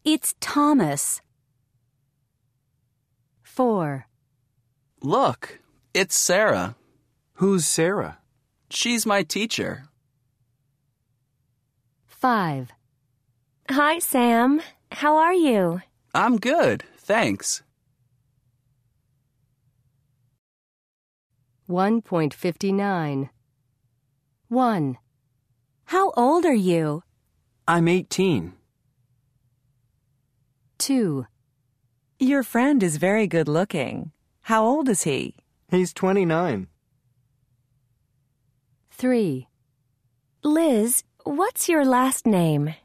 It's Thomas. 4. Look, it's Sarah. Who's Sarah? She's my teacher. 5. Hi, Sam. How are you? I'm good, thanks. 1.59. 1. How old are you? I'm 18. 2. Your friend is very good looking. How old is he? He's 29. 3. Liz, what's your last name?